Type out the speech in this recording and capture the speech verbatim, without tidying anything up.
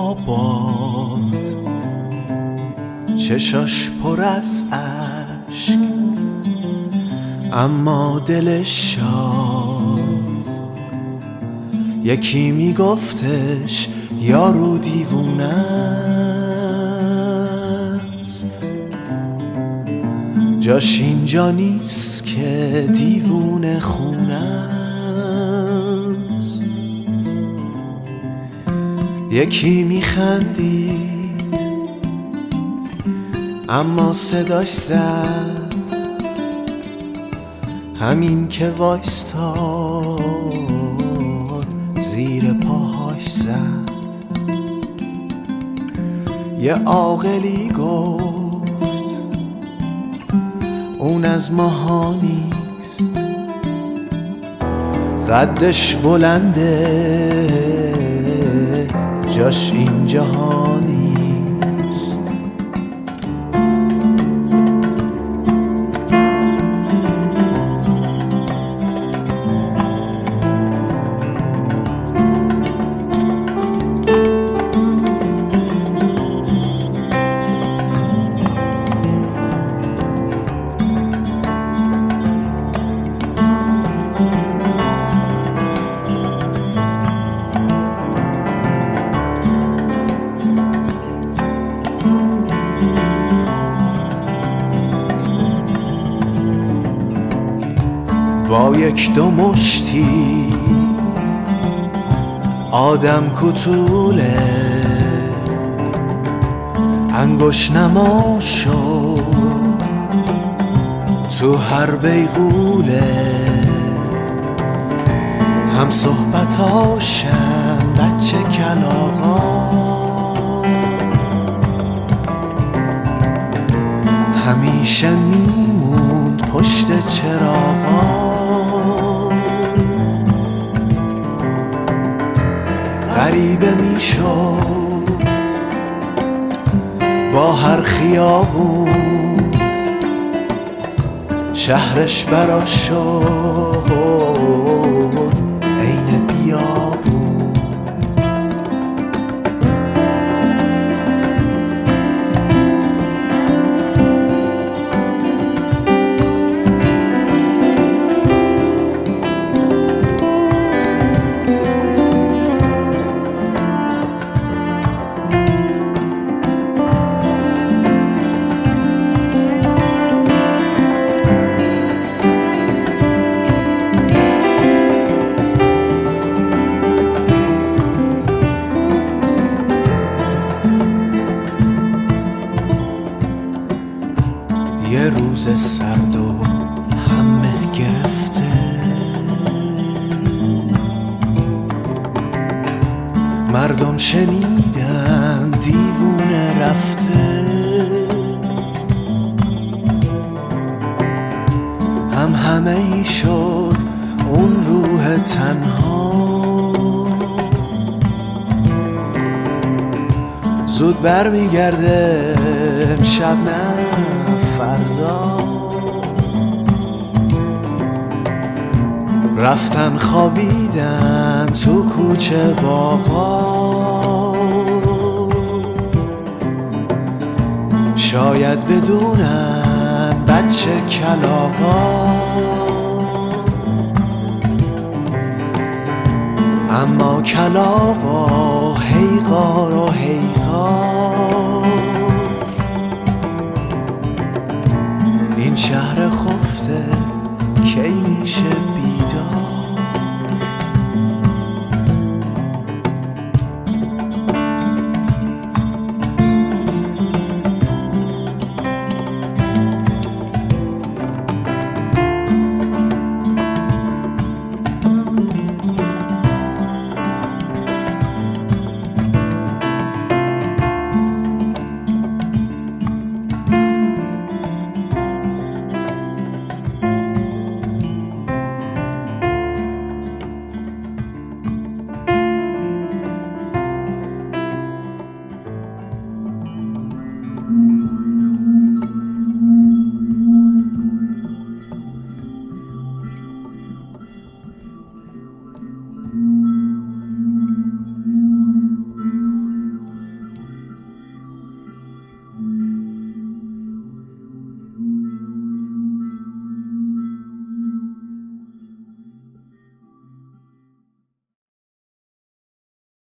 با باد، چشاش پر از اشک اما دلش شاد. یکی میگفتش یارو دیوونه است، جاش اینجا نیست که دیوونه خونه است. یکی میخندید اما صداش زد، همین که وایستاد زیر پاهاش زد. یه عاقلی گفت اون از ماها نیست، قدش بلنده جاش این جهانی. با یک دو مشتی آدم کوتوله انگوش نما شد تو هر بیغوله. هم صحبتاشن بچه کلاغا، همیشه میموند پشت چراغا. غریبه میشد با هر خیابون، شهرش برا شد عین بیابون. یه روز سرد و همه گرفته، مردم شنیدن دیوونه رفته. هم همه ای شد اون روح تنها، زود برمیگرده امشب نه فردا. رفتن خوابیدن تو کوچه باغا، شاید بدونن بچه کلاغا. اما کلاغا هی غار و هی غار، این شهر خفته کی میشه